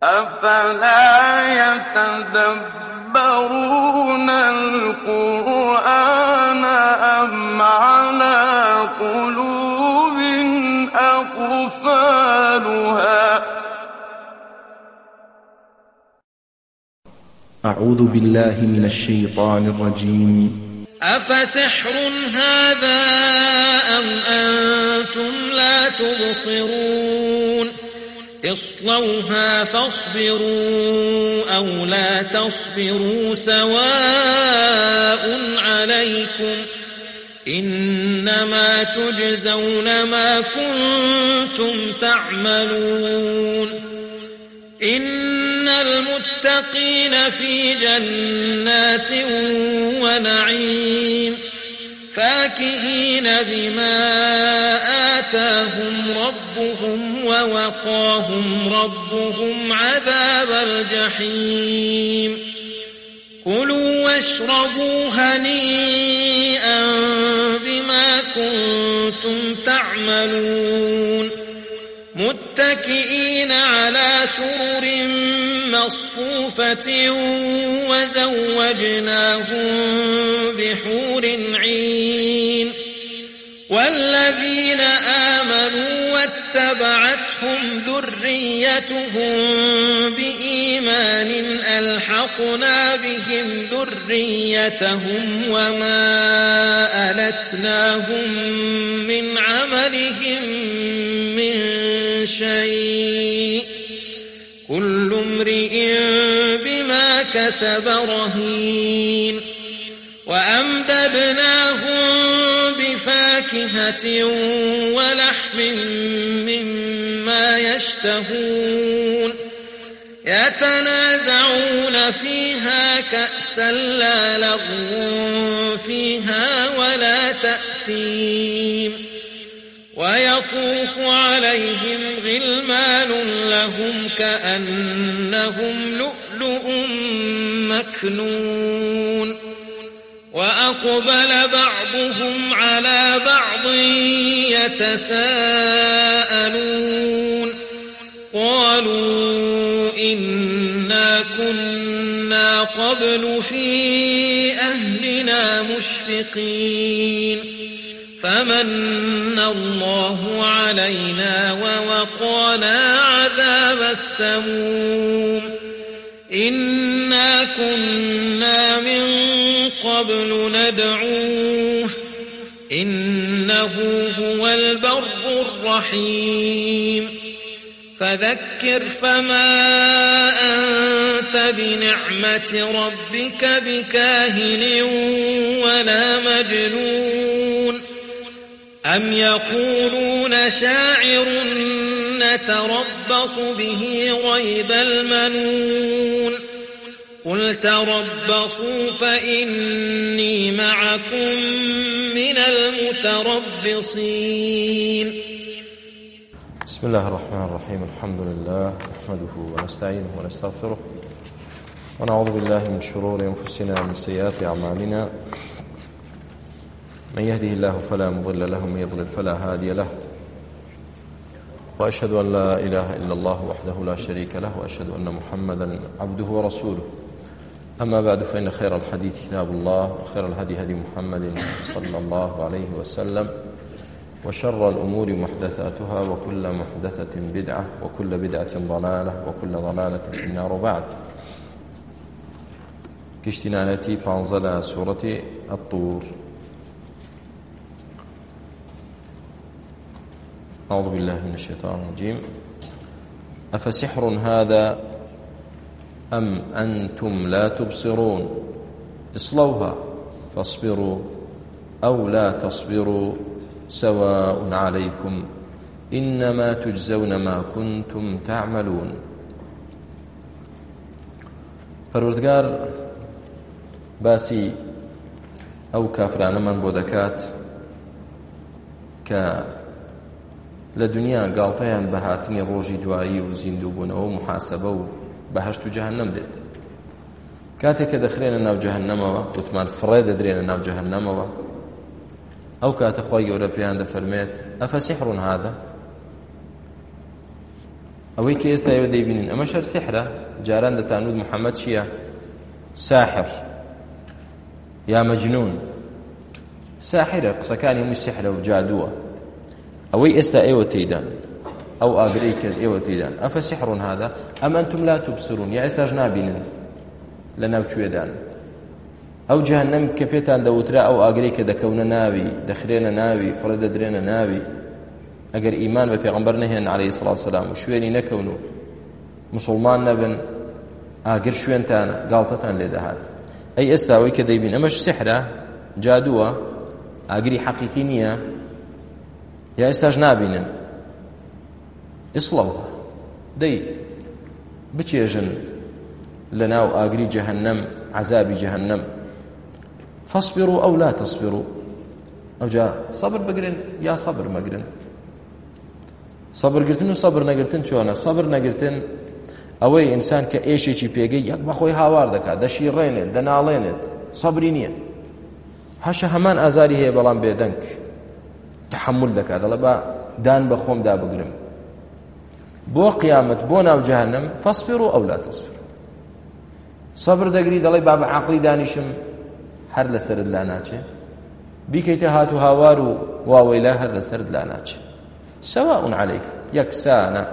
أَفَلَا يَتَدَبَّرُونَ الْقُرْآنَ أَمْ عَلَىٰ قُلُوبٍ أَقْفَالُهَا أعوذ بالله من الشيطان الرجيم. أفسحر هذا أم أنتم لا تبصرون اصلوها فاصبروا أو لا تصبروا سواء عليكم إنما تجزون ما كنتم تعملون إن المتقين في جنات ونعيم فاكهين بما آتاهم ربهم ووقاهم ربهم عذاب الجحيم كلوا واشربوا هنيئا بما كنتم تعملون متكئين على سرر مصفوفة وزوجناهم بحور عين والذين آمنوا واتبعتهم ذريتهم بإيمان ألحقنا بهم ذريتهم وما ألتناهم من عملهم من شيء كل امرئ بما كسب رهين وأمددناهم بفاكهة ولحم مما يشتهون يتنازعون فيها كأسا لا لغو فيها ولا تأثيم ويطوف عليهم غلمان لهم كأنهم لؤلؤ مكنون وأقبل بعضهم على بعض يتساءلون قالوا إنا كنا قبل في أهلنا مشفقين فمن الله علينا ووقانا عذاب السموم إنا كنا من قبل ندعوه إنه هو البر الرحيم فذكر فما أنت بنعمة ربك بكاهن ولا مجنون أم يقولون شاعر نتربص به ريب المنون قل تربصوا فإني معكم من المتربصين. بسم الله الرحمن الرحيم. الحمد لله نحمده ونستعينه ونستغفره ونعوذ بالله من شرور أنفسنا ومن سيئات أعمالنا من يهده الله فلا مضل له ومن يضلل فلا هادي له وأشهد أن لا إله إلا الله وحده لا شريك له وأشهد أن محمدا عبده ورسوله أما بعد فإن خير الحديث كتاب الله وخير الهدي هدي محمد صلى الله عليه وسلم وشر الأمور محدثاتها وكل محدثة بدعة وكل بدعة ضلالة وكل ضلالة في النار. بعد كشتنانتي فانزل سورة الطور. أعوذ بالله من الشيطان الرجيم. أفسحر هذا أم أنتم لا تبصرون اصلوها فاصبروا أو لا تصبروا سواء عليكم إنما تجزون ما كنتم تعملون. پەروەردگار باسی ئەو کافرانەمان بۆ دەکات کە لە دنیا گاڵتەیان بە هاتنی ڕۆژی دوایی و زیندووبوونەوە و محاسەبە و بەهەشت و جەهەنەم دێت. کاتێک کە دەخرێنە ناو جەهەنەمەوە وتمان فڕێ دەدرێنە ناو جەهەنەمەوە ئەو کاتە خۆی گەورە پێیان دەفەرمێت ئەفەسیحڕ هذا ئەوەی کە ئێستا ئێوە دەیبینن ئەمە شەر سحرە. جاران دەتانوت محەممەد چییە؟ ساحر یا مەجنون. ساحرە، قسەکانی هەمووی سحرە و جادووە. ئەوەی ئێستا ئێوە تێیدان، ئەو ئاگرەی کرد ئێوە تێیدان، ئەفە سحرون هذا ئەم ئەنتم لا تبصرون، یا ئێستاش نابینن لە ناوچوێدان. ئەو جەهەنەم کە پێتان دەوترا ئەو ئاگرەی کە دەکەونە ناوی، دەخرێنە ناوی، فڕە دەدرێنە ناوی، ئەگەر ئیمان بە پێغەمبەر نەهێن عەلەیهی سڵات وسەلام و شوێنی نەکەون و مسڵمان نەبن، ئاگر شوێنتانە، گاڵتەتان لێ دەهات. ئەی ئێستاوەی کە دەیبین ئەمەش سحرە، جادووە، ئاگری حەقیقی نییە، یا ئێستاش نابینن. ئیسڵەوها دەی بچێژن لە ناو ئاگری جەهەنەم، عەزابی جەهەنەم. فەصبروا ئەو لا تەصبروا، ئەوجا سەبر بگرن یا سەبر مەگرن. سەبرگرتن و سەبر نەگرتن چۆنە؟ سەبر نەگرتن ئەوەی ئینسان کە ئێشێکی پێگەی یەک بەخۆی هاوار دەکات، دەشیڕێنێت، دەناڵێنێت، سەبری نییە. هەشە هەمان ئازاری هەیە بەڵام بێدەنگ تەحمل دەکات، دەڵێ با دان بە خۆم دابگرم. بۆ قیامەت بۆ ناو جەهەنەم فەصبروا ئەو لا تەصبروا. سەبر دەگری دەڵێ با بە عەقڵی دانیشم، هەر لەسەرت لا ناچێ، بیکەیتە هات و هاوار و واوەیلا هەر لەسەرت لا ناچێ. سواء عليكم يكسانا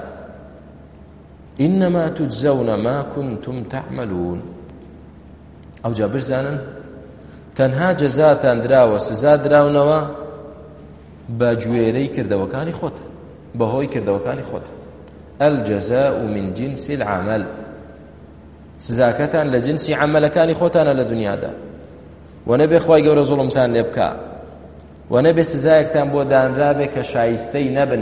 إنما تجزون ما كنتم تعملون. أو جابش زانن تەنها جەزاتان دراوە، سزا دراونەوە بە گوێرەی کردەوەکانی خۆتە، بەهۆی کردەوەکانی خۆتە. الجزاء من جنس العمل، سزاکەتان لە جنسی عەمەلەکانی خۆتانە لە دنیادا. وەنەبێ خوای گەورە زوڵمتان لێ بکا، وەنەبێ سزایەکتان بۆ دانرابێ کە شایستەی نەبن.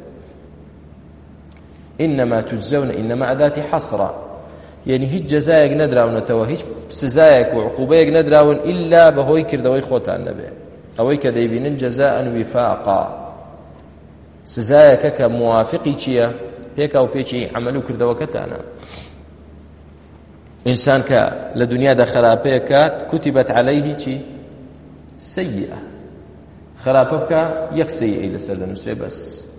إنما تجزون، إنما أداة حصرة، يعني هیچ جەزایەک نەدراونەتەوە، هیچ سزایەک و عقوبەیەک نەدراون ئیلا بەهۆی کردەوەی خۆتان نەبێ. ئەوەی کە دەیبینن جەزاء وفاقا، سزایەکە کە موافقی چییە؟ پێکا و پێچی عەمەل و کردەوەکەتانە. ئینسان کە لە دنیادا خراپەیە کات کوتیبەت عەلەیهی چی؟ سەیئە، خراپە بکە یەک سەیئەی لەسەر دەنووسێ بەس،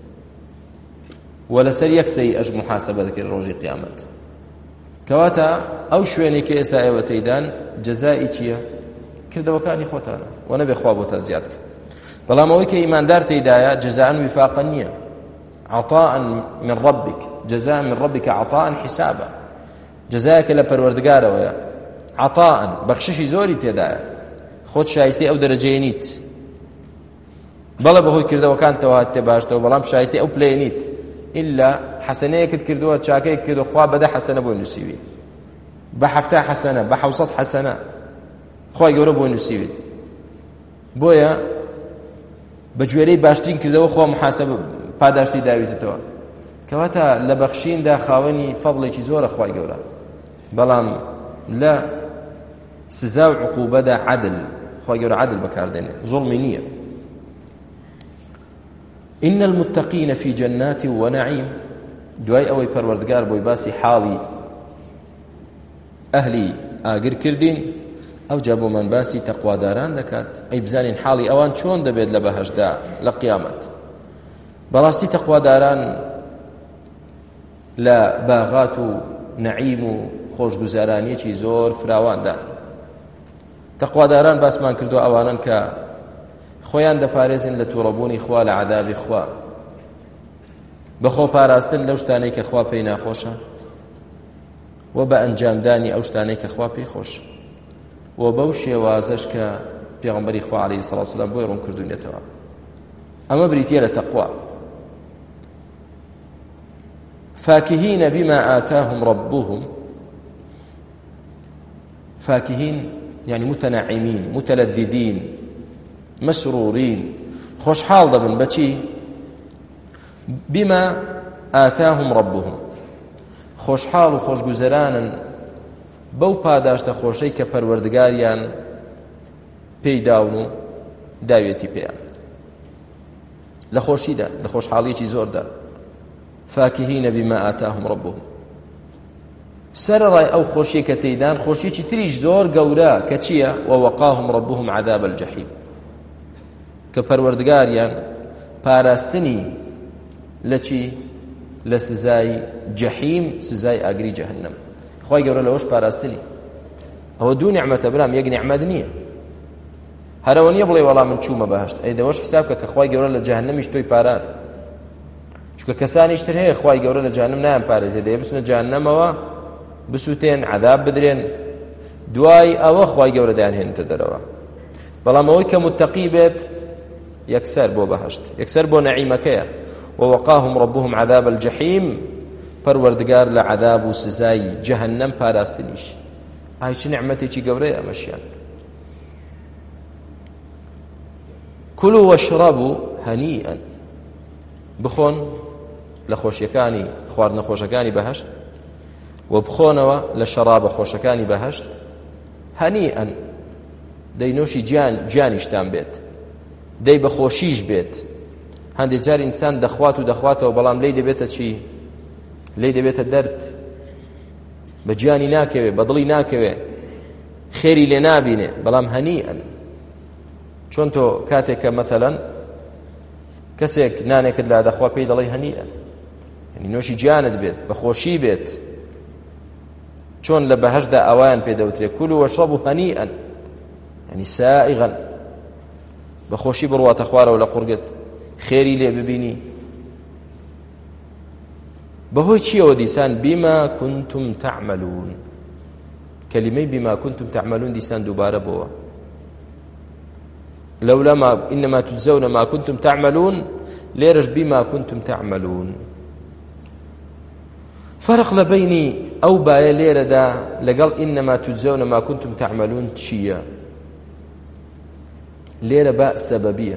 و لەسەر یەک سەیئەش محاسەبە دەکرێت ڕۆژی قیامەت. کەواتە ئەو شوێنی کە ئێستا ئێوە تێیدان جەزای چییە؟ کردەوەکانی خۆتانە، و نەبێ خوا بۆتە زیاد کرد. بەڵام ئەوەی کە ئیماندار تێیدایە جەزاء وفاقا نییە، عطاء من ربك، جەزاء من ربك عطاء حسابا، جەزایەکە لە پەروەردگارەوەیە، عطاء بەخششی زۆری تێدایە، خۆت شایستی ئەو دەرەجەیە نیت، بەڵێ بەهۆی کردەوەکانتەوە هاتێ باشتەوە، بەڵام شایستی ئەو پلەیە نیت، إلا حسنەیەکت کردووە، چاکەیەک کردووە، خوا بەدە حەسەنە بۆ نووسیوی، بە 70 حەسەنە، بە 700 حەسەنە خوای گەورە بۆ نووسیویت. بۆیە بە گوێرەی باشترین کردەوە خوا محاسەبە پاداشتی داویتەوە. کەواتە لە بەخشیندا خاوەنی فەضڵێکی زۆرە خوای گەورە، بەڵام لە سزا و عقوبەدا عەدل، خوای گەورە عەدل بەکاردێنێ، زوڵمی نییە. إن المتقين في جنات ونعيم، دوای ئەوەی پەروەردگار بۆی باسی حاڵی ئەهلی ئاگر کردین، ئەو جا بۆمان باسی تەقواداران دەکات. ئەی بزانین حاڵی ئەوان چۆن دەبێت لە بەهەشدا لە قیامەت. بەڕاستی تەقواداران لە باغات و نەعیم و خۆشگوزارانیەکی زۆر فراواندان. تەقواداران باسمان کردووە ئەوانن کە خۆیان دەپارێزن لە تووڕەبوونی خوا لە عەذابی خوا، بەخۆ پاراستن لەو شتانەی کە خوا پێی ناخۆشە، و بە ئەنجامدانی ئەو شتانەی کە خوا پێی خۆشە، و بەو شێوازەش کە پێغەمبەری خوا عەلەیهی سەڵات وسەلام بۆی ڕوون کردوونێتەوە. ئەمە بریتیە لە تەقوا. فاكهين بما آتاهم ربهم، فاكهين يعني متنعمين متلذذين مسرورين، خوشحال دەبن بەچی؟ بما آتاهم ربهم، خۆشحاڵ و خۆشگوزەرانن بەو پاداشتە خۆشەی کە پەروەردگاریان پێی داون و داوێتی پێیان لە خۆشیدا، لە خۆشحاڵیەکی زۆردا. فاكهين بما آتاهم ربهم، سەرڕای ئەو خۆشیە کە تێیدان خۆشیەکی تریش زۆر گەورە کە چییە؟ ووەقاهم ربهم عذاب الجحیم، کە پەروەردگاریان پاراستنی لە چی؟ لە سزای جەحیم سزای ئاگری جەهەنەم. خوای گەورە لەوەش پاراستنی. ئەوە دوو نیعمەتە برام، یەک نیعمەت نییە. هەرەوە نییە بڵێ وەڵام من چوومە بەهەشت. ئەی دەوەش حساب کە خوای گەورە لە جەهەنەمیش تۆی پاراست. چونکە کەسانیش تر هەیە خوای گەورە لە جەهەنەم نایان پارێزێ، دەیە بچنە جەهەنەمەوە بسووتێن عەذاب بدرێن، دوای ئەوە خوای گەورە دەیانهێنێتە دەرەوە. بەڵام ئەوەی کە متەقی بێت یەکسەر بۆ بەهەشت، یەکسەر بۆ نەعیمەکەیە. ووقاهم ربهم عذاب الجحيم، پەروەردگار لە عذاب و سزای جەهەنەم پاراستنیش. ئای چ نعمەتێکی گەورەیە ئەمەشیان. كلوا واشربوا هنيئا، بخۆن لە خۆشیەکانی خواردنە خۆشەکانی بەهەشت و بخۆنەوە لە شەرابە خۆشەکانی بەهەشت. هەنیئا دەی نوشی گیانیشتان بێت، دەی بەخۆشیش بێت. هەندێک جار ئینسان دەخوات و دەخواتەوە، بەڵام لێی دەبێتە چی؟ لێی دەبێتە دەرد، بە گیانی ناکەوێ، بە دڵی ناکەوێ، خێری لێ نابینێ. بەڵام هەنیئا، چۆن تۆ کاتێک کە مەثەلەن کەسێک نانێکت لا دەخوا پێی دەڵێ هەنیئا، یعنی نوشی گیانت بێت، بەخۆشی بێت. چۆن لە بەهەشتدا ئەوایان پێدەوترێ كلوا واشربوا هەنیئا، یعنی سائغا، بەخۆشی بڕواتە خوارەوە لە قورگت، خێری لێ ببینی. بەهۆی چیەوە دیسان؟ بما كنتم تعملون. کەلیمەی بما كنتم تعملون دیسان دووبارە بۆوە. لولا ما إنما تجزون ما كنتم تعملون، ليرش بما كنتم تعملون. فرق لبيني أو بايا ليرة دا لقال إنما تجزون ما كنتم تعملون تشيا ليرة باء سببية،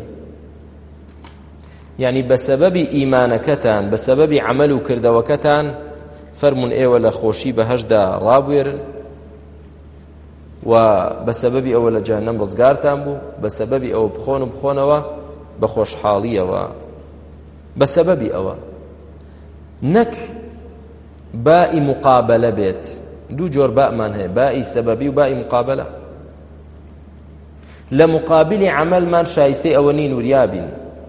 يعني بسبب إيمانكتان، بسبب عمل كردوكتان فرمون ولا خوشي بهجدا رابويرن، وبسبب أول جهنم رزقارتان بو، بسبب أو بخونوا بخوش حالية، بسبب أو نك باء مقابلة بيت. دو جور باء من هي، باء سببي وباء مقابلة. لمقابل عمل من شايستي أونين وريابين.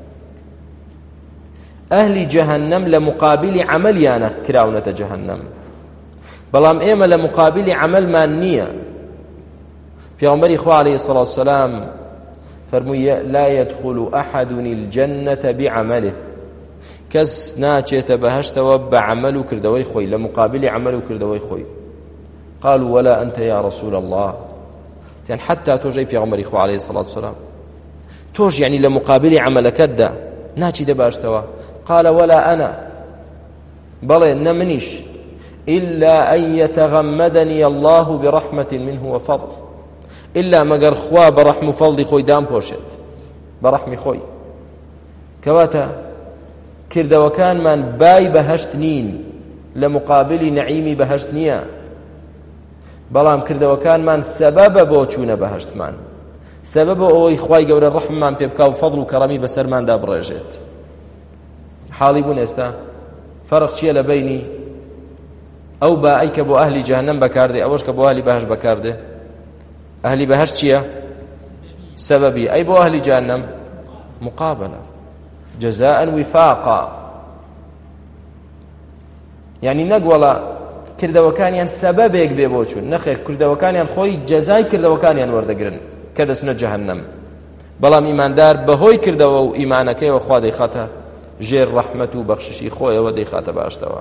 أهل جهنم لمقابل عمل يانا كراونة جهنم، بلام إيما لمقابل عمل من نية. في عمر إخوة عليه الصلاة والسلام فرمي لا يدخل أحد الجنة بعمله، كس ناچێتە بەهەشتەوە بە عمل و کردەوەی خۆی، لە مقابلی عمل و کردەوەی خۆی. قالوا ولا أنت يا رسول الله، يعني حتى توجي في عمر إخوة عليه الصلاة والسلام توج يعني لمقابل عملكدا ناچی دەباشتەوە. قال ولا أنا، بەڵێ نەمنیش، إلا أن يتغمدني الله برحمة منه وفضل، إلا مەگەر خوا بەڕەحم و فەڵڵی خۆی دام پۆشێت، بەڕەحمی خۆی. کەواتە کردەوەکانمان بای بەهەشت نین، لە مقابلی نەعیمی بەهەشت نییە، بەڵام کردەوەکانمان سەبەبە بۆ چوونە بەهەشتمان، سەبەبە ئەوەی خوای گەورە ڕەحممان پێ بکا و فەضڵ و کەڕەمی بەسەرماندا بڕێژێت. حاڵی بوون ئێستا فەرق چییە لە بینی ئەو بائەی کە بۆ ئەهلی جەهەنەم بەکاردێ، ئەوەش کە بۆ ئەهلی بەهەشت بەکاردێ؟ ئەهلی بەهەشت چییە؟ سەبەبی. ئەی بۆ ئەهلی جەهەنەم مقابلة، جزاء وفاقا. يعني نقولا کردەوەکانیان سەبەبێک بێ بۆ چوون، نەخێر کردەوەکانیان خۆی جەزای کردەوەکانیان وەردەگرن کە دەچنە جەهەنەم. بەڵام ئیماندار بەهۆی کردەوە و ئیمانەکەیەوە خوا دەیخاتە ژێر ڕەحمەت و بەخششی خۆیەوە، دەیخاتە باشتەوە.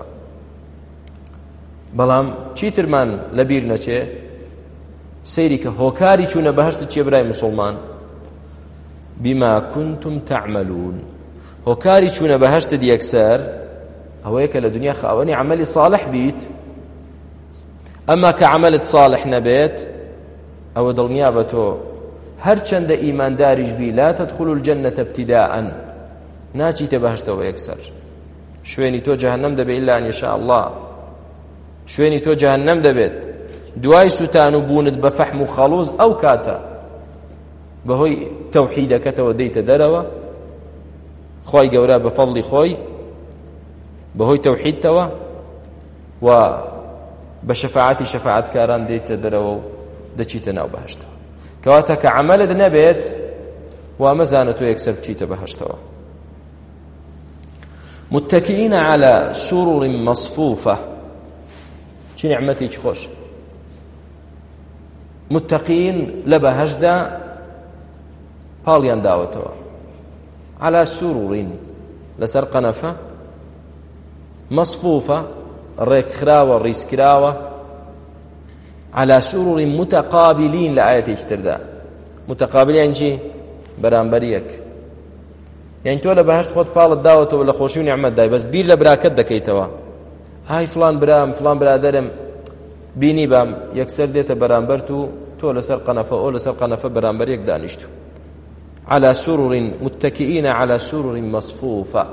بەڵام چیترمان لەبیر نەچێ سەیری کە هۆکاری چوونە بەهەشت چیە برای موسڵمان؟ بما كنتم تعملون. هۆکاری چوونە بەهەشتت یەکسەر ئەوەیە کە لە دنیا خاوەنی عملی صالح بیت، ئەما کە عملت صالح نەبێت ئەوە دڵنیا بە تۆ هەرچەندە ئیمانداریش بی لا تدخل الجنة ابتداء، ناچیتە بەهەشتەوە یەکسەر. شوێنی تۆ جەهەنەم دەبێت إلا أن يشاء الله، شوێنی تۆ جەهەنەم دەبێت. دوای سوتان و بوونت بە فەحم و خەڵوز ئەو کاتە بەهۆی تەوحیدەکەتەوە دەیتە دەرەوە، خوای گەورە بە فەڵڵی خۆی بەهۆی تەوحیدتەوە و بە شەفاعەتی شەفاعەتکاران دێتە دەرەوە و دەچیتە ناو بەهەشتەوە. کەواتە کە عەمەلت نەبێت وا مەزانە تۆ یەکسەر بچیتە بەهەشتەوە. متكئين على سرر مصفوفة چی نعمتێکی خۆش متقین لە بەهەشدا پاڵیان داوەتەوە على سرور لەسەر قەنەفە مصفوفة ڕێکخراوە ڕیزکراوە على سرور متقابلين لآياتي تردا متقابلين چی بەرامبەریەک یعنی تۆ لە بەهەشت خۆت پاڵت داوەتەوە لە خۆشی و نیعمەت دای بەس بیر لە براکەت دەکەیتەوە ئای فلان برام فلان برادەرم بینی بام یەکسەر دێتە بەرامبەرت و تۆ لەسەر قەنەفە ئەو لەسەر قەنەفە بەرامبەریەک دانیشتو على سرر متكئين على سرر مصفوفة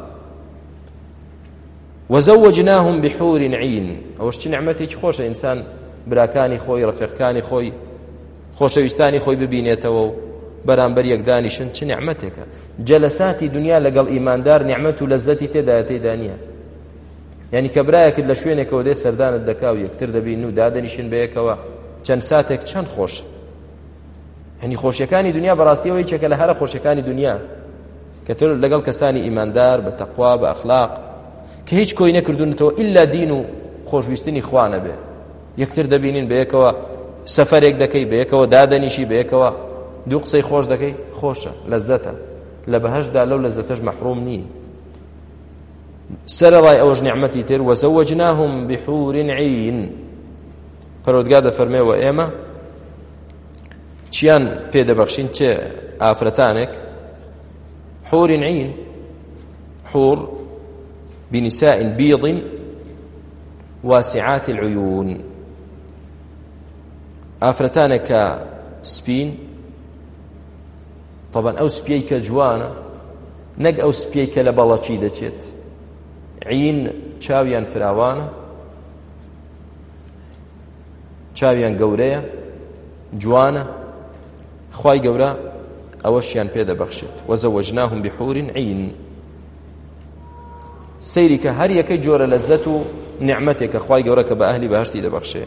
وزوجناهم بحور عين ئەوەش چی نعمەتێکی خۆشە ئینسان براکانی خۆی ڕەفیقەکانی خۆی خۆشەویستانی خۆی ببینێتەوە و بەرامبەر یەک دانیشن چ نعمەتێکە جەلەساتی دنیا لەگەڵ ئیماندار نعمەت و لەزەتی تێدا نییە یعنی کە برایەکت لە شوێنێکەوە دێ سەردانت دەکا و یەکتر دەبین و دادەنیشن بەیەکەوە چەند ساتێک چەند خۆش یعنی خۆشیەکانی دنیا بەڕاستیەوەی چێکە لە هەرە خۆشیەکانی دنیا کە تۆ لەگەڵ کەسانی ئیماندار بە تەقوا بە ئەخلاق کە هیچ کۆی نەکردونەتەوە ئیلا دین و خۆشویستنی خوا نەبێ یەکتر دەبینین بەیەکەوە سەفەرێک دەکەی بەیەکەوە دادەنیشی بەیەکەوە دوو قسەی خۆش دەکەی خۆشە لەزەتە لە بەهەشدا لەو لەزەتەش مەحروم نی سەرەڕای ئەوەش نیعمەتی تر وەزەوەجناهم بحور عین پەروەردگار دەفەرمێەوە ئێمە چیان پێدەبەخشین چێ ئافرەتانێک حور عین حور بنساء بيض واسعات العيون ئافرەتانێک سپین طبعا ئەو سپیەی کە جوانە نەک ئەو سپیەی کە لە بەڵەچی دەچێت عین چاویان فراوانە چاویان گەورەیە جوانە خوای گەورە ئەوەشیان پێدەبەخشێت وەزەوەجناهم بحور عین سەیری کە هەر یەکەی جۆرە لەزەت و نیعمەتێکە خوای گەورە کە بە ئەهلی بەهەشتی دەبەخشێ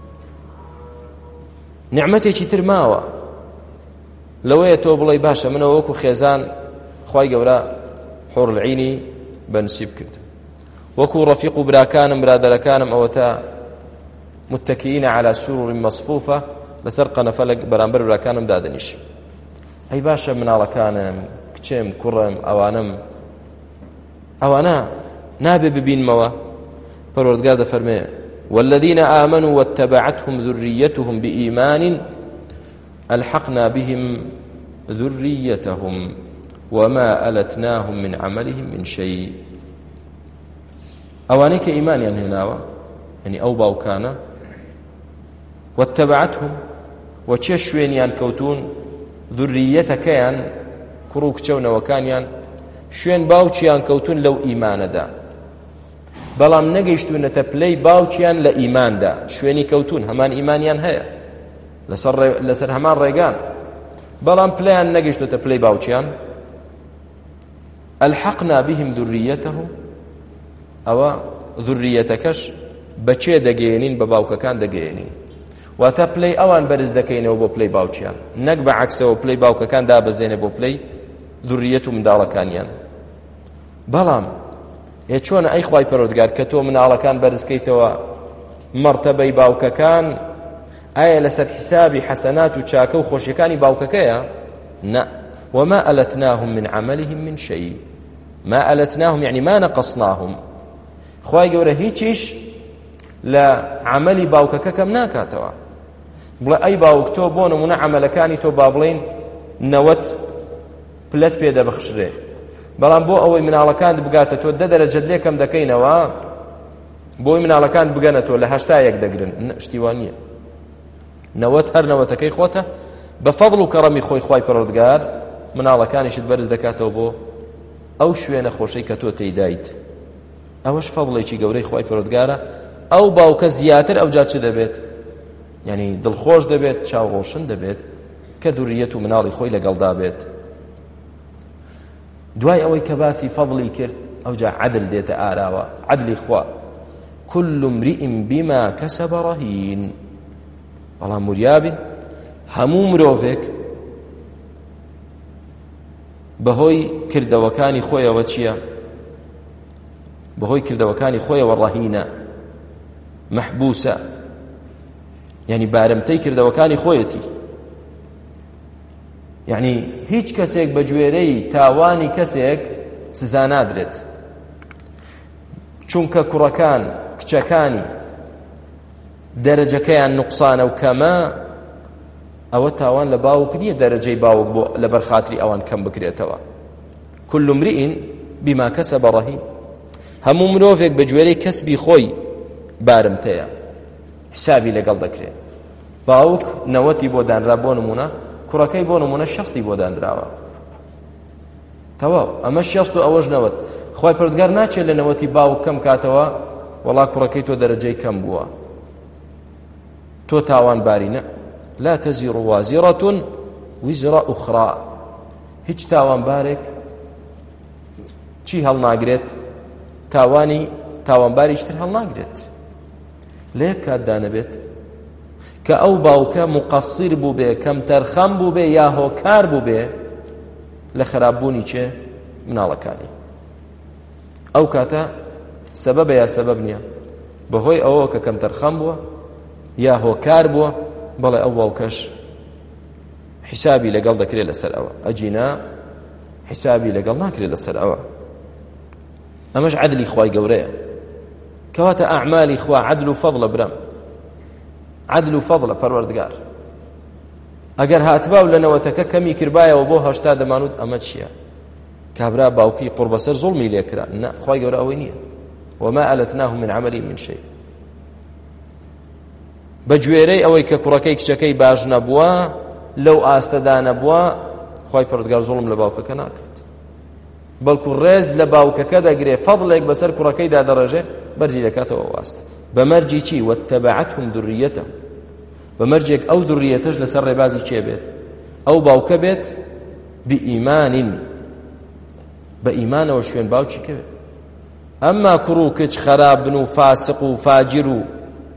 نیعمەتێکی تر ماوە لەوەیە تۆ بڵێ باشە منەوە وەکو خێزان خوای گەورە حور العینی بەنسیب کرد وەکو ڕەفیق و براکانم برادەرەکانم ئەوە تا متكئين على سرور مصفوفة لەسەر قەنەفە لە بەرامبەر براکانم دادەنیشم ئەی باشە مناڵەکانم کچێم کوڕم ئەوانە نابێ ببینمەوە پەروەردگار دەفەرمێ والذين آمنوا واتبعتهم ذريتهم بإيمان ألحقنا بهم ذريتهم وما ألتناهم من عملهم من شيء أوانيك إيمان هناوە يعني أو باوكانا واتبعتهم وچه شوێنیان کەوتون ذريەتەکەیان کوڕ و کچەونەوەکانیان شوێن باوچیان کەوتون لەو ئیمانەدا بەڵام نەگەیشتونەتە پلەی باوچیان لە ئیماندا شوێنی کەوتون هەمان ئیمانیان هەیە لەسەر هەمان ڕێگان بەڵام پلەیان نەگەیشتوتە پلەی باوچیان ئەلحەقنا بهم ذريتهم ئەوە ذريەتەکەش بەچێ دەگەێنین بە باوکەکان دەگەێنین واتە پلەی ئەوان بەرز دەکەینەوە بۆ پلەی باوچیان نەک بە عەکسەوە پلەی باوکەکان دابەزێنێ بۆ پلەی ذريەت و منداڵەکانیان بەڵام چۆن ئەی خوای پەروەردگار کە تۆ مناڵەکان بەرزکەیتەوە مەرتەبەی باوکەکان ئایا لەسەر حسابی حەسەنات و چاکە و خۆشیەکانی باوکەکەیە نە وما ألتناهم من عملهم من شيء ما ألتناهم يعني ما نقصناهم خوای گەورە هیچیش لە عملی باوکەکە کەم ناکاتەوە بڵێ ئەی باوک تۆ بۆ نمونە عملەکانی تۆ با بڵێن 90 پلەت پێدەبەخشرێ بەڵام بۆ ئەوەی مناڵەکان بگاتە تۆ 10 دەرەجەت لێکەم دەکەینەوە بۆی مناڵەکان بگەنە تۆ لە 81 دەگرن شتیوان نییە 90 هەر 90ەکەی خۆتە بە فەضڵ و کەڕەمی خۆی خوای پەروەردگار مناڵەکانیشت بەرز دەکاتەوە بۆ ئەو شوێنە خۆشەی کە تۆ تێیدایت ئەوەش فەضڵێکی گەورەی خوای پەروەردگارە ئەو باوکە زیاتر ئەوجا چ دەبێت یعنی دڵخۆش دەبێت چاوڕۆشن دەبێت کە ذوریەت و مناڵی خۆی لەگەڵدا بێت دوای ئەوەی کە باسی فەضڵی کرد ئەوجا عەدل دێتە ئاراوە عەدلی خوا كل امرئ بما كسب رهين بەڵام موریابی هەموو مرۆڤێک بەهۆی کردەوەکانی خۆیەوە چییە بەهۆی کردەوەکانی خۆیەوە ڕەهینە مەحبوسە، یعنی بارمتەی کردەوەکانی خۆیەتی. یعنی هیچ کەسێک بە گوێرەی تاوانی کەسێک سزا نادرێت، چونکە کوڕەکان کچەکانی دەرەجەکەیان نوقسانە و کەمە، ئەوە تاوان لە باوک نییە دەرەجەی باوک بۆ لەبەر خاتری ئەوان کەم بکرێتەوە. كل امرئ بما كسب رهين. هەموو مرۆڤێک بە گوێرەی کەسبی خۆی بارمتەیە، حسابی لەگەڵ دەکرێت. باوک نەوەتی بۆ دانرا، بۆ نمونە کوڕەکەی بۆ نمونە 60 بۆ دانراوە، تەواو ئەمە 60 و ئەوەش 90. خۆی پردگار ناچێت لە نەوەتی باوک کەم کاتەوە وەڵا کوڕەکەی تۆ دەرەجەی کەم بووە، تۆ تاوانباری نە. لا تزر وازرة وزر أخرى. هیچ تاوانبارێک چی هەڵناگرێت؟ تاوانباری تر هەڵناگرێت. لێ کاتدا نەبێت کە ئەو باوکە مقصر بوو بێ، کەم تەرخەم بوو بێ، یا هۆکار بوو بێ لە خراپبوونی چێ مناڵەکانی. ئەو کاتە سەبەبە یا سەبەب نییە، بەهۆی ئەوە کە کەم تەرخەم بووە یا هۆکار بووە، بەڵێ ئەو باوکەش حسابی لەگەڵ دەکرێت لەسەر ئەوە، ئەجینا حسابی لەگەڵ ناکرێت لەسەر ئەوە. ئەمەش عەدلی خوای گەورەیە، کەواتە ئەعمالی خوا عەدل و فەضڵە برام، عەدل و فەضڵە پەروەردگار. ئەگەر هاتباو لە نەوەتەکە کەمی کردبایەوە بۆ 80 دەمانوت ئەمە چییە؟ کابرا باوکی قوربەسەر زوڵمی لێکرا. نا، خوای گەورە ئەوەی نییە. وما ئەلەتناه من عەمەلی من شەی. بە گوێرەی ئەوەی کە کوڕەکەی کچەکەی باش نەبووە، لەو ئاستەدا نەبووە، خوای پەروەردگار زوڵم لە باوکەکە ناکات، بەڵکو ڕێز لە باوکەکە دەگرێ، فەضڵێک بەسەر کوڕەکەیدا دەڕێژێ، بەرجی دەکاتەوە واستە. بەمەرجی چی؟ واتبعتهم ذریتهم. بەمەرجێک ئەو ذریەتەش لەسەر ڕێبازی چێ بێت؟ ئەو باوکە بێت بئیمانین، بە ئیمانەوە شوێن باوکی کەوێت. ئەمما کوڕ و کچ خەراب بن و فاسق و فاجر و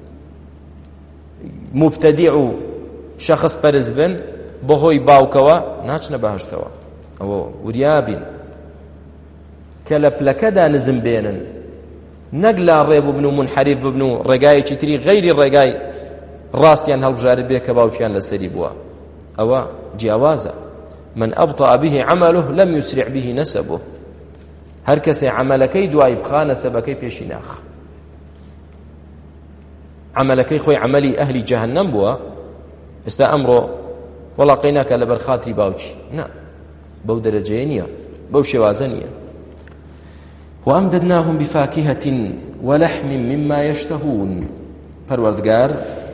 مبتدع و شخص پەرست بن، بەهۆی باوکەوە ناچنە بەهەشتەوە. ئەوە وریابین کە لە پلەکەدا نزم بێنن، نەک لا ڕێ ببن و منحەریف ببن و ڕێگایەکی تری غەیری ڕێگای ڕاستیان هەڵبژارێت بێ کە باوکیان لەسەری بووە. ئەوە جیاوازە. من أبطأ به عمله لم يسرع به نسبه. هەر کەسێ عملەکەی دوای بخا، نەسەبەکەی پێشی ناخ. عملەکەی خۆی عملی ئەهلی جەهەنەم بووە، ئێستا ئەمڕۆ وەڵا قەیناکە لەبەر خاتری باوکی. نا، بەو دەرەجەیە نییە، بەو شێوازە نییە. وأمددناهم بفاكهة ولحم مما يشتهون. پەروەردگار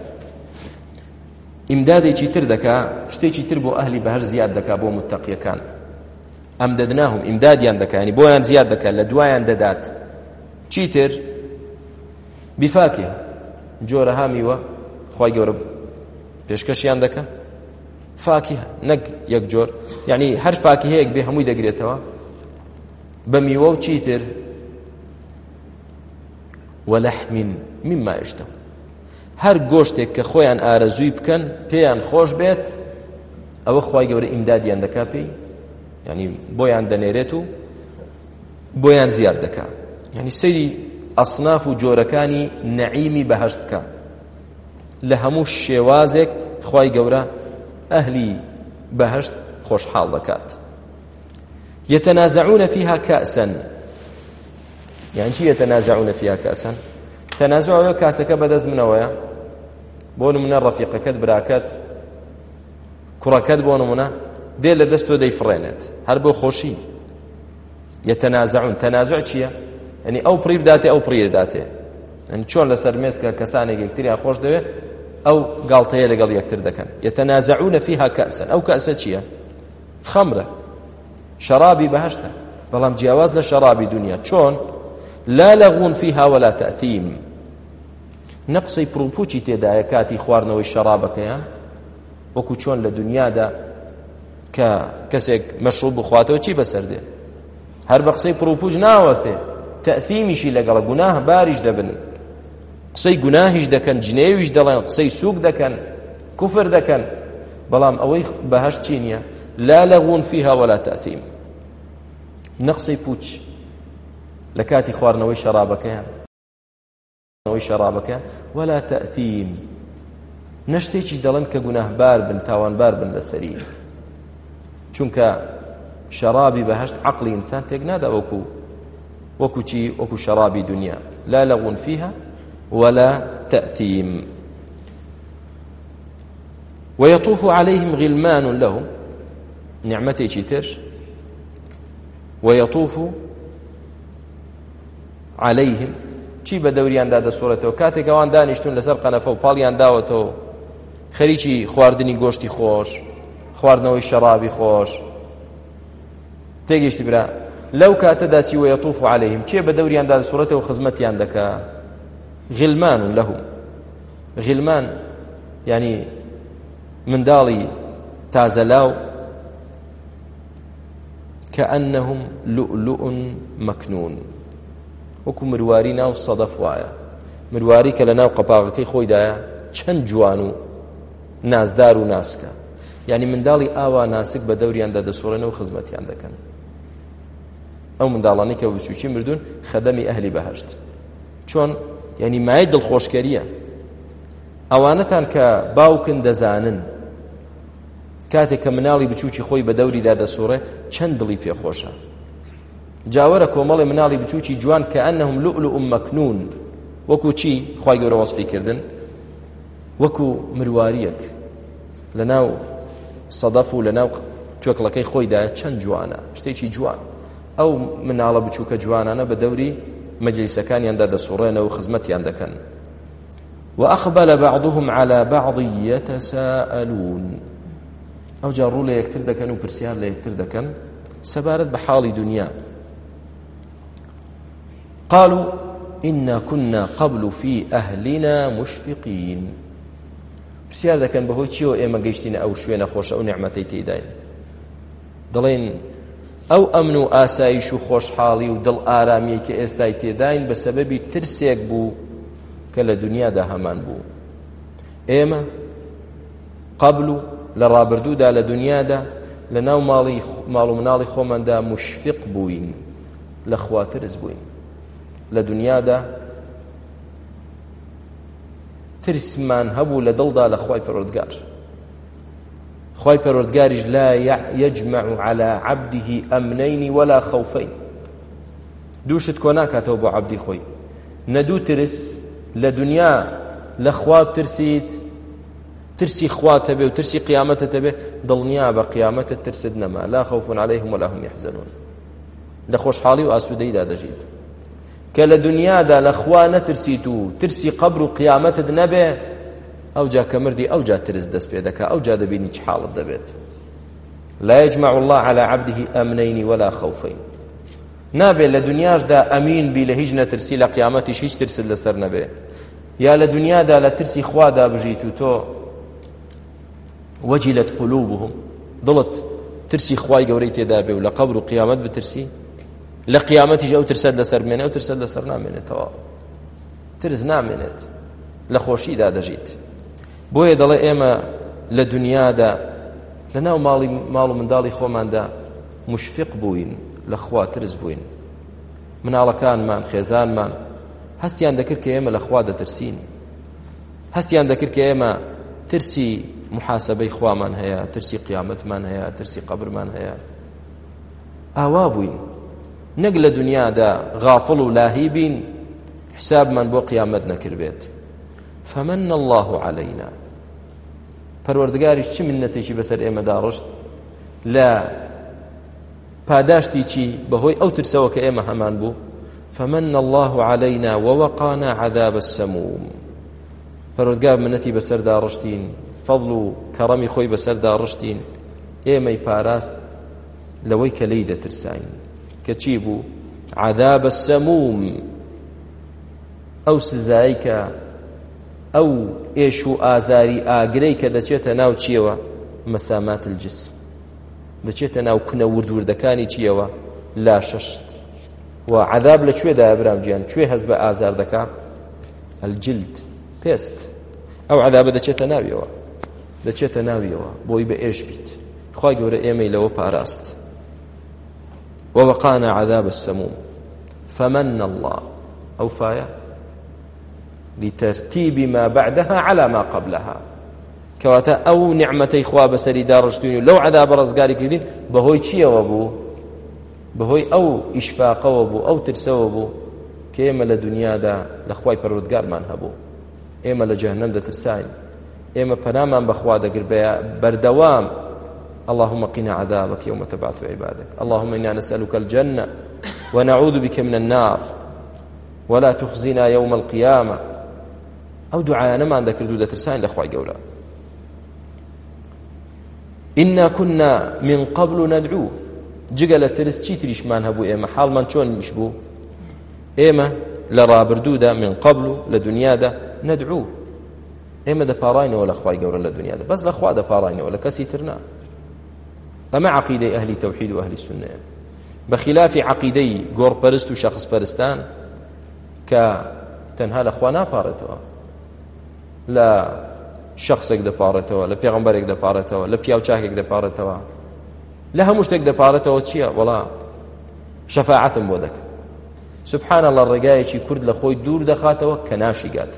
ئیمدادێکی تر دەکا، شتێکی تر بۆ ئەهلی بەهەش زیاد دەکا بۆ متەقیەکان. ئەمددناهم ئیمدادیان دەکا، ینی بۆیان زیاد دەکا، لە دوایان دەدات. چیتر؟ بفاكهة، جۆرەها میوە خوای گەورە پێشکەشیان دەکا. فاكهة نەک یەک جۆر، یعنی هەر فاكهەیەک بێ هەمووی دەگرێتەوە بە میوە و چیتر؟ ولحم مما يشتهون. هەر گۆشتێک کە خۆیان ئارەزووی بکەن، پێیان خۆش بێت، ئەوە خوای گەورە ئیمدادیان دەکا پێی، یعنی بۆیان دەنێرێت و بۆیان زیاد دەکا. یعنی سەیری ئەصناف و جۆرەکانی نەعیمی بەهەشت بکە. لە هەموو شێوازێک خوای گەورە ئەهلی بەهەشت خۆشحاڵ دەکات. يتنازعون فيها كأسا. يعني چی يتنازعون فيها كأسا؟ تنازع كاسەکە بەدەست منەوەیە، بۆ نمونە ڕەفیقەکەت، براکەت، کوڕەکەت بۆ نمونە دێ لە دەست تۆ دەیفڕێنێت، هەر بۆ خۆشی. يتنازعون. تەنازع چییە؟ یعنی ئەو پڕی بداتێ، ئەو پڕی دەداتێ. یعنی چۆن لەسەر مێزکە کەسانێک یەکتریان خۆش دەوێت، ئەو گاڵتەیە لەگەڵ یەکتر دەکەن. يتنازعون فيها كأسا. ئەو کەسە چییە؟ خەمرە، شرابی بەهەشتە، بەڵام جیاواز لە شرابی دنیا. چۆن؟ لا لغون فيها ولا تأثيم. نقصی پرۆپوچی تێدایە کاتی خواردنەوەی شەرابەکەیان، وەکو چۆن لە دنیادا کە کەسێک مەشروب بخواتەوە چی بەسەر دێ؟ هەر بە قسەی پرۆپوچ ناوەستێ، تەئثیمیشی لەگەڵە، گوناه باریش دەبن، قسەی گوناهیش دەکەن، جنێویش دەڵێن، قسەی سووک دەکەن، کوفر دەکەن. بەڵام ئەوەی بەهەشت چی نییە؟ لا لغون فيها ولا تأثيم. نقصی پوچ لە کاتی خواردنەوەی شەرابەکە ولا تەئثیم نەشتێکی دەڵێن کە گوناهبار بن تاوانبار بن لەسەری چونکە شەرابی بەهەشت عەقڵی ئینسان تێک نادا وەکو چی وەکو شەرابی دنیا لا لەغون فيها ولا تأثيم ويطوف عليهم غلمان لهم نعمتي تر ويطوف عليهم چی بە دەوریان دا دەسوڕێتەوە کاتێک ئەوان دانیشتون لەسەر قەنەفە و پاڵیان داوەتەوە خەریکی خواردنی گۆشتی خۆش خواردنەوەی شەرابی خۆش تێگەیشتی برا لەو کاتەدا چی وەیەطوف عەلەیهم چێ بە دەوریان دا دەسوڕێتەوە خزمەتیان دەکا غلمان لەهم غلمان یعنی منداڵی تازەلاو كأنهم لؤلؤ مكنون وەکو مرواری ناو سەدەف وایە مرواری کە لە ناو قەپاغەکەی خۆیدایە چەند جوان و نازدار و ناسکە یعنی منداڵی ئاوا ناسک بە دەوریاندا دەسوڕێنەوە خزمەتیان دەکەن ئەو منداڵانی کە بچووکی مردوون خەدەمی ئەهلی بەهەشت چۆن یعنی مای دڵخۆشکەریە ئەوانەتان کە باوکن دەزانن کاتێک کە مناڵی بچووکی خۆی بە دەوریدا دەسوڕێ چەند دڵی پێخۆشە جاوەرە کۆمەڵی مناڵی بچووکی جوان کە ئەنەهم لؤلؤ مەکنون وەکو چی خوای گەورە وەسفی کردن وەکو مرواریەک لەناو سەدەف و لەناو توێکڵەکەی خۆیدایە چەند جوانە شتێکی جوان ئەو مناڵە بچووکە جوانانە بە دەوری مەجلیسەکانیاندا دەسوڕێنەوە و خزمەتیان دەکەن وأقبل بعضهم على بعض يتساءلون ئەو جا ڕوو لە یەکتر دەکەن و پرسیار لە یەکتر دەکەن سەبارەت بە حاڵی دنیا قالوا إنا كنا قبل في أهلنا مشفقين پرسیار دەکەن بەهۆی چیەوە ئێمە گەیشتینە ئەو شوێنە خۆشە ئەو نعمەتەی تێداین دەڵێن ئەو ئەمن و ئاسایش و خۆشحاڵی و دڵ ئارامیەی کە ئێستای تێداین بە سەبەبی ترسێک بوو کە لە دنیادا هەمان بوو ئێمە قبل و لە ڕابردوودا لە دنیادا لە ناو ماڵ و مناڵی خۆماندا مشفق بووین لە خوا ترس بووین لە دنیادا ترسمان هەبوو لە دڵدا لە خوای پەروەردگار خوای پەروەردگاریش لا يجمع على عبده أمنين ولا خوفين دووشت کۆ ناکاتەوە بۆ عەبدی خۆی نەدوو ترس لە دنیا لە خوا بترسیت ترسي خوات به وترسي قيامته به ضلنيا بقيامته ترسد نما لا خوف عليهم ولا هم يحزنون لخوش حالي واسودي دا دجيت كلا دنيا دا لخوا نترسيتو ترسي قبر وقيامته نبه او جا كمردي او جا ترس دس بيدك او جا دبيني حال دبيت لا يجمع الله على عبده امنين ولا خوفين نابه لدنياش دا امين بي لهجنه ترسي لقيامته هيش ترسل لسر نبه يا لدنيا دا لترسي خوا دا بجيتو تو وجلت قلوبهم ضلت ترسي خواي قوري تدابي ولا قبر قيامت بترسي لقيامتي جو ترسل لسر منه وترسل لسر نامنه توا ترس نامنه لخوشي دا دجيت بوي دل ايما لدنيا دا لنا مال من دالي خومان دا مشفق بوين لخوا ترس بوين من على كان مان خيزان مان هستيان ذكر كيما لخوا دا ترسين هستيان ذكر كيما ترسي محاسبەی خوامان هەیە ترسی قیامەتمان هەیە ترسی قەبرمان هەیە ئاوا بووین نەک لە دنیادا غافڵ و لاهی بین حسابمان بۆ قیامەت نەکردبێت فمن الله علينا پەروەردگاریش چ منەتێکی بەسەر ئێمەدا ڕشت لە پاداشتی چی بەهۆی ئەو ترسەوە کە ئێمە هەمان بوو فمن الله علينا ووقانا عذاب السموم پەروەردگار منەتی بەسەردا ڕشتین فضل و کەڕەمی خۆی بەسەردا ڕشتین ئێمەی پاراست لەوەی کە لێی دەترساین کە چی بوو عذاب السموم ئەو سزایی کە ئەو ئێش و ئازاری ئاگرەی کە دەچێتە ناو چیەوە مەسامات الجسم دەچێتە ناو کونە وردوردەکانی چیەوە لاشەشت و عذاب لەکوێدایە برام گیان کوێ هەست بە ئازار دەکا الجلد پێست ئەو عذابە دەچێتە ناویەوە بۆی بە ئێش بیت خوای گەورە ئێمەی لەوە پاراست ووقانا عذاب السموم فمن الله أو فايا لترتيب ما بعدها على ما قبلها كواتا أو نعمتي خوا بسري دارشتوني لو عذاب رزقاري كردين بهوي چيا وابو بهوي أو إشفاق وابو أو ترسو وابو كيما لدنيا دا لخواي پروردگار من هبو إما لجهنم دا ترساين إما پنامان بخوا دا قربيا بردوام اللهم قنا عذابك يوم تبعث عبادك اللهم إنا نسألك الجنة ونعوذ بك من النار ولا تخزنا يوم القيامة أو دعاءنا ما عندك ردودة ترساين لأخوة قولا إنا كنا من قبل ندعوه جقل ترس چي تريش مان هبو إما حال من چون مشبو إما لرابردودا من قبل لدنيا دا ندعوه إما دا باراين ولا أخوة قولا لدنيا دا بس لأخوة دا باراين ولا كسي ترنا أما عقيدة أهل التوحيد وأهل السنة بخلاف عقيدة قور برست وشخص برستان كتنها لأخوانا بارتوا لا شخصك دا بارتوا لا پیغمبرك دا بارتوا لا پیاوچاكك دا بارتوا لا همشتك دا بارتوا تشيا ولا شفاعة بودك سبحان الله الرقاية كرد لخوي دور دخاتوا كناشي قات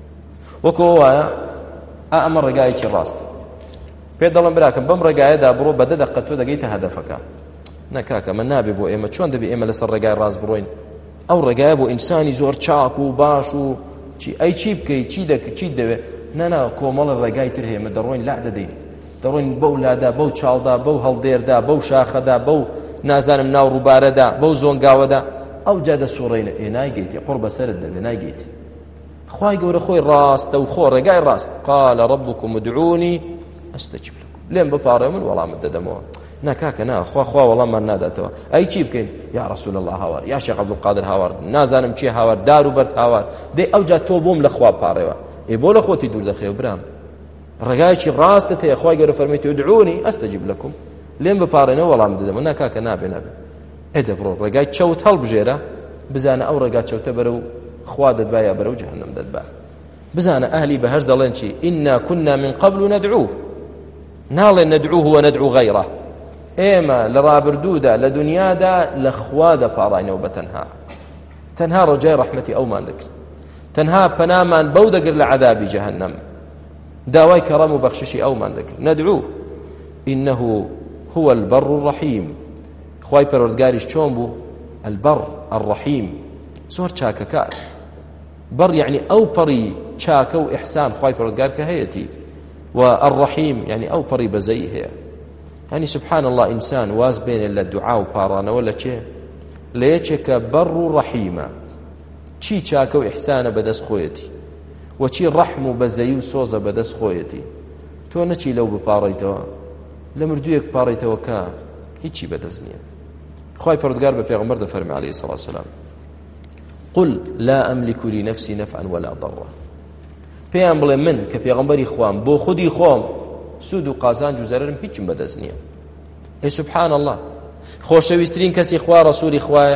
وكوا أمر رقاية الراست پێدەڵم براکەم بەم ڕێگایەدا بڕۆ بە دەدەقە تۆ دەگەیتە هەدەفەکە نەکاکە من نابێ بۆ ئێمە چۆن دەبێ ئێمە لەسەر ڕێگای ڕاست بڕۆین ئەو ڕێگایە بۆ ئینسانی زۆر چاک و باش و ئەی چی بکەیت چی دەوێت نەنا کۆمەڵی ڕێگای تر هەیە دەڕۆین لا دەدەین دەڕۆین بەو لادا بەو چاڵدا بەو هەڵدێردا بەو شاخەدا بەو نازانم ناو ڕووبارەدا بەو زۆنگاوەدا ئەو جا دەسوڕێنە نایگەیتی قڕ بەسەرت دەبێ نایگەیتی خوای گەورە خۆی ڕاستە و خۆ ڕێگای ڕاست قال ربكم ادعوني استجب لكم لين بپاره من والله مددمو نكاك نا خوا والله ما ناداتوا اي چی بکەین يا رسول الله هاوار يا شيخ عبد القادر هاوار نازانم چی هاوار دارو برت هاوار دي اوجا توبوم لخوا پاره اي بوله خوتي دور دخيو برام رغايشي راستته يا خوای ګره فرميتو ادعوني استجب لكم لين بپاره نو والله مددمو نكاك نابي ادبرو رغاي چوت هل بجيره بزانه او رغا چوت برو خوا ددبا برو جهنم ددبا بزانه اهلي بهج دلن شي انا كنا من قبل ندعوه نال ندعوه وندعو غيره إما لرابردودا لدنيا دا لخوادا باراين وبتنها تنها رجاء رحمتي أو ما ذكر تنها بنامان بودقر لعذاب جهنم داواي كرم بخششي أو ما ذكر ندعوه إنه هو البر الرحيم خواي پروردگارش چون بو البر الرحيم زور چاكا كار بر يعني أو بري چاكا وإحسان خواي پروردگار كهيتي والرحيم يعني أو قريب زيه يعني سبحان الله إنسان واز بين الدعاء وبارانا ولا شيء ليتشك بر رحيمة شي شاك وإحسان بدس خويتي وشي رحم بزيو صوزة بدس خويتي تو نشي لو بباريتوا لمردويك باريتوا كا هيتشي بدزنيا خواي پروردگار بپیغمبر ده فرمي عليه الصلاة والسلام قل لا أملك لنفسي نفعا ولا ضرا پێیان بڵێ من کە پێغەمبەری خوام بۆ خودی خۆم سود و قازانج و زەررم هیچم بەدەست نییە ئەی سوبحان الله خۆشەویستترین کەسی خوا ڕەسوولی خوایە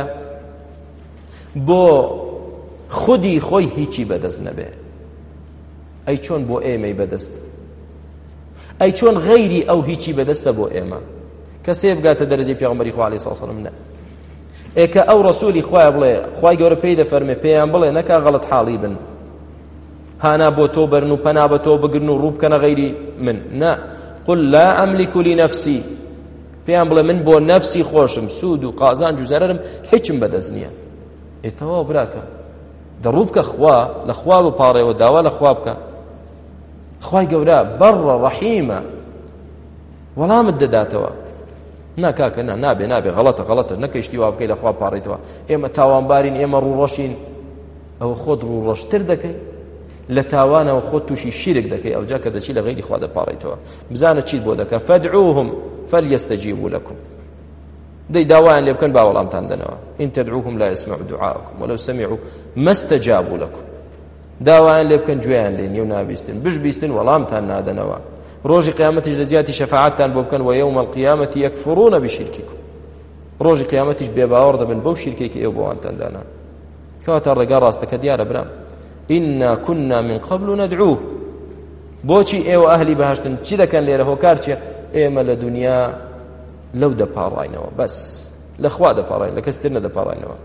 بۆ خودی خۆی هیچی بەدەست نەبێ ئەی چۆن بۆ ئێمەی بەدەست ئەی چۆن غەیری ئەو هیچی بەدەستە بۆ ئێمە کەسێ بگاتە دەرەجەی پێغەمبەری خوا عەلەیهی سەڵام نە ئێکە ئەو ڕەسوولی خوایە بڵێ خوای گەورە پێی دەفەرمێ پێیان بڵێ نەکا غەڵەت حاڵی بن هانا بۆ تۆ بەرن و پەنا بە تۆ بگرن و ڕوو بکەنە غەیری من نا قل لا أملك لنفسي پێیان بڵێ من بۆ نەفسی خۆشم سود و قازانج و زەررم هیچم بەدەست نییە ئێتەوا براکە دەڕوو بکە خوا لە خوا بپاڕێەوە داوا لە خوا بکە خوای گەورە بەڕە ڕەحیمە وەڵامت دەداتەوە ناکاکە نابێ غەڵەتە نەکەیشتی وا بکەی لە خوا پاڕێتەوە ئێمە تاوانبارین ئێمە ڕووڕەشین ئەو خۆت ڕووڕەشتر دەکەی لە تاوانەوە خۆت تووشی شیرک دەکەی ئەو جا کە دەچی لە غەیری خوا دەپاڕێتەوە بزانە چیت بۆ دەکە فەدعوهم فليستجيبوا لكم دەی داوایان لێ بکەن با وەڵامتان دەنەوە إن تدعوهم لا يسمعوا دعاءكم ولو سمعوا ما استجابوا لكم داوایان لێ بکەن گوێیان لێ نیە و نابیستن بشبیستن وەڵامتان نادەنەوە ڕۆژی قیامەتیش لە جیاتی شەفاعەتتان بۆ بکەن ويوم القيامة يكفرون بشرككم ڕۆژی قیامەتیش بێباوەڕ دەبن بەو شیرکەی کە ئێوە بۆوانتان دانا کەواتە ڕێگا ڕاستەکە دیارە برام إنا كنا من قبل ندعوه بۆچی ئێوە ئەهلی بەهەشتن چی دەکەن لێرە هۆکار چیە ئێمە لە دنیا لەو دەپاڕاینەوە بەس لە خوا دەپاڕاین لە کەس تر نەدەپاڕاینەوە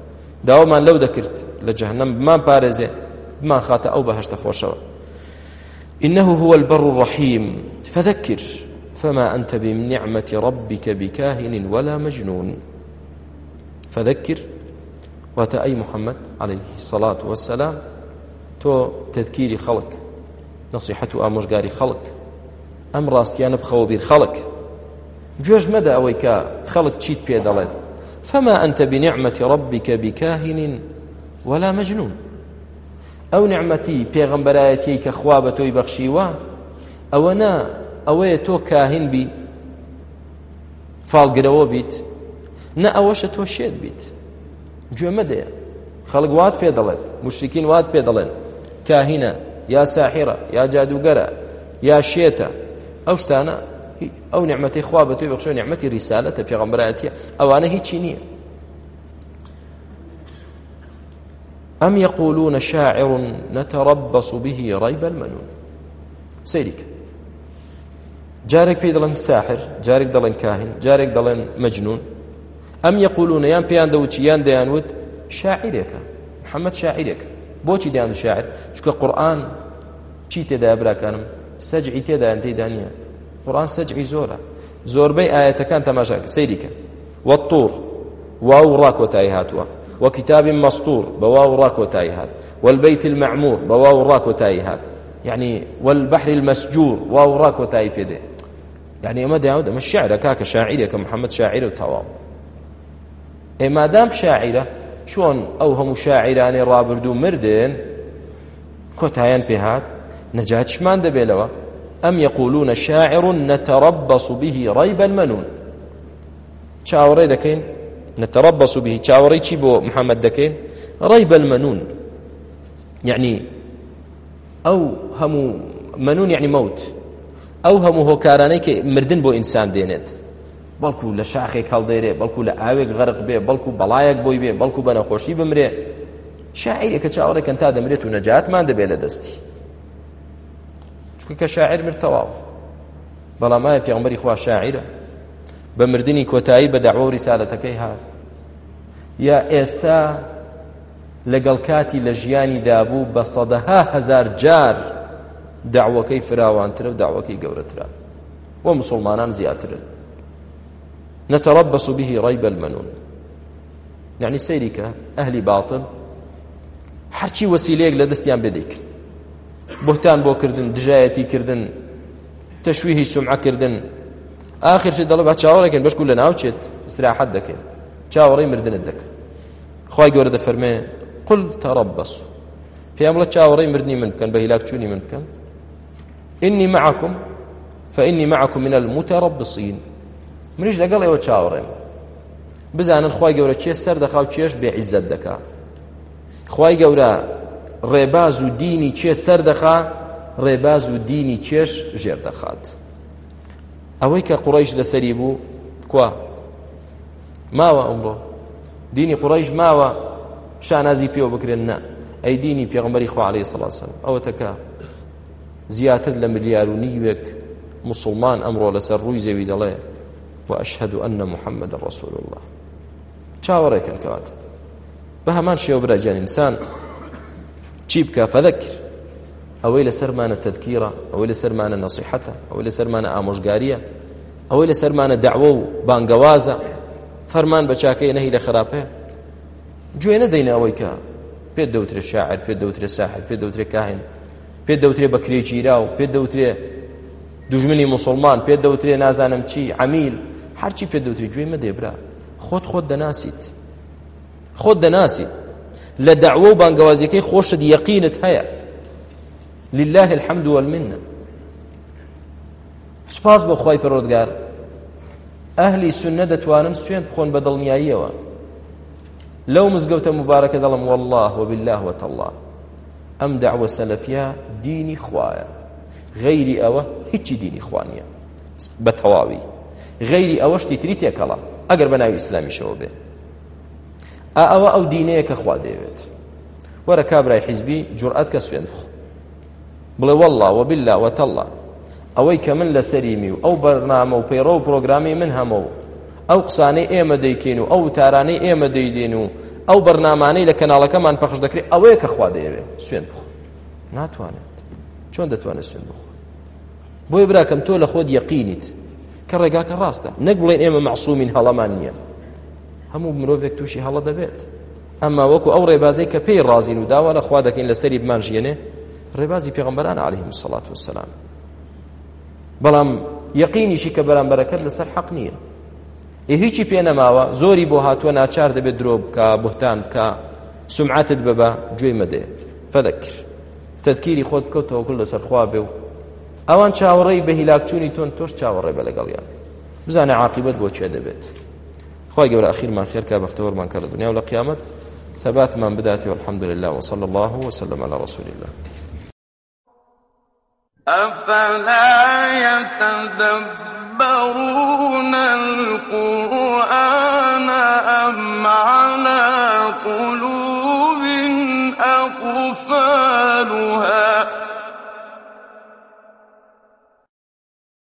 داوامان لەو دەکرد لە جەهەنەم بمان پارێزێ بمان خاتە ئەو بەهەشتە خۆشەوە. إنه هو البر الرحيم فذكر فما أنت بنعمة ربك بكاهن ولا مجنون. فذكر واتا أي محمد عليه الصلاة والسلام تو تذكيري خلق نصيحة آموشگاري خلق أم راستيان بخو بير خلق جوج مدى أويكا خلق تشيت بيدالت فما أنت بنعمة ربك بكاهن ولا مجنون. أو نعمتي بيغمبرايتي كخوابتو يبخشيوا أو أنا أوي تو كاهن بي فالقروا بيت نا أوش تو شيد بيت جو مدى خلق واد بيدالت مشركين واد بيدالن كاهنة يا ساحرة يا جادوگرة يا شيطة أو شتانا أو نعمتي خوابتو يبخشوا نعمتي رسالة بيغمبرايتي أو أنا هي تشينية. أم يقولون شاعر نتربص به ريب المنون. سيرك جارك في دلن ساحر جارك دلن كاهن جارك دلن مجنون. أم يقولون يان بيان دوتي يان ديانود شاعرك محمد شاعرك بوشي ديانو شاعر شكا قرآن چي تدا برا كانم سجعي تدا انتي دانيا قرآن سجعي زور بي آية كان تماشاك سيرك والطور واو راكو تايهاتوا وكتاب مسطور بواو راكو تايهات والبيت المعمور بواو راكو تايهات يعني والبحر المسجور واو راكو تاي بيده يعني ما داود ما الشعر كاك شاعرك محمد شاعر وتواو اي ما دام شاعره شلون اوهم شاعران رابردو مردن كوتايان بهات نجات شمان دبيلوا. أم يقولون شاعر نتربص به ريب المنون. شاوري دكين نتربص به شاوري چی بو محمد دكين ريب المنون يعني أو هم منون يعني موت أو هم هو كارانيك مردن بو إنسان دينت بلكو لشاخك هالديري بلكو لآوك غرق بيه بلكو بلايك بوي بيه بلكو بنا خوشي بمري شاعري كشاوري كنتا دمريت ونجات ما عنده بيلا دستي شكو كشاعر مرتواو بلا ما يبي عمري خوا شاعره بمردني كوتاي بدعو رسالتك هذا يا استا لقل كاتي لجياني دابو بصدها هزار جار دعوكي فراوان ترى ودعوكي قورة ترى ومسلمانان زياتر نتربص به ريب المنون. يعني سيرك أهل باطل حرشي وسيليك لدستيان بديك بهتان بو كردن دجايتي كردن تشويهي سمعة كردن آخر شيء دلوا بتشاوركن باش كلنا أوشيت استراحة دكين تشاوري مردن الدك خواي جورد فرمي قل تربصوا في أمر تشاوري مردني منكم بهلاك شوني منكم إني معكم فإني معكم من المتربصين منيش لقال يو تشاوري بزان الخواي جورد شيء سر دخاو شيش بعزة دكا خواي جورد رباز ديني شيء سر دخا رباز ديني شيش جير دخات أويك قريش لسري بو كوا ماوا أمره ديني قريش ماوا شانازي بيو بكرنا أي ديني بيغمبري خوا عليه الصلاة والسلام أو تكا زياتر لمليار ونيوك مسلمان أمره لسر روي زويد الله وأشهد أن محمد رسول الله شاوريك الكوات بهمان شيء وبرجان إنسان تشيبك فذكر أويل سرمان التذكيرة أويل سرمان النصيحة أويل سرمان آموشگارية أويل سرمان دعوة بانقوازة فرمان بچاكي نهي لخرابه جوينة دينا أويكا بيد دوتري شاعر بيد دوتري ساحر بيد دوتري كاهن بيد دوتري بكري جيراو بيد دوتري دجمني مسلمان بيد دوتري نازانم چي عميل هرچی بيد دوتري جوينة ديبرا خود دناسيت خود دناسيت لدعوة بانقوازيكي خوش دي يقينت هيا لله الحمد والمنة. سپاس بۆ خوای پەروەردگار ئەهلی سونە دەتوانن سوێن بخۆن بە دڵنیاییەوە لەو مزگەوتە مبارەکە دەڵم والله وبالله وتالله ئەم دعوە سەلەفیە دینی خوایە غەیری ئەوە هیچی دینی خوا نییە بە تەواوی غەیری ئەوە شتی تری تێکەڵە ئەگەر بە ناوی ئیسلامیشەوە بێ ئەوە ئەو دینەیە کە خوا دەیەوێت وەرە کابرای حیزبی جورئەت کە سوێن بخۆ بڵێ والله وبالله وتالله ئەوەی کە من لەسەریمی و ئەو بەرنامە و پەیڕە و پرۆگرامی من هەمە و ئەو قسانەی ئێمە دەیکەین و ئەو تارانەی ئێمە دەیدێن و ئەو بەرنامانەی لە کەناڵەکەمان پەخش دەکرێت ئەوەیە کە خوا دەیەوێ سوێن بخۆ ناتوانێت چۆن دەتوانێت سوێن بخۆ بۆیە براکەم تۆ لە خۆت یەقینیت کە ڕێگاکە ڕاستە نەک بڵێن ئێمە مەعسوومین هەڵەمان نییە هەموو مرۆڤێک تووشی هەڵە دەبێت ئەمما وەکو ئەو ڕێبازەی کە پێی ڕازین و داوا لە خوا دەکەین لەسەری بمان ژیێنێ ڕێبازی پێغەمبەران عەلەیهیم السەڵات وەسسەلام بەڵام یەقینیشی کە بەرامبەرەکەت لەسەر حەق نییە هیچی پێ نەماوە زۆری بۆ هاتووە ناچار دەبێت درۆ بکە بوهتان بکە سومعەتت ببە گوێی مەدەیە فەذەکر تەذکیری خۆت بکە و تەوەکل لەسەر خوا بێ و ئەوان چاوەڕێی بە هیلاکچوونی تۆن تۆش چاوەڕێ بە لەگەڵیان بزانە عاقبەت بۆ چێ دەبێت خوای گەورە ئەخیرمان خێر کا بەختەوەرمان کە لە دنیا و لە قیامەت ثباتمان بداتێ والحمد لله وصلى الله وسلم على رسول الله أفلا يتدبرون القرآن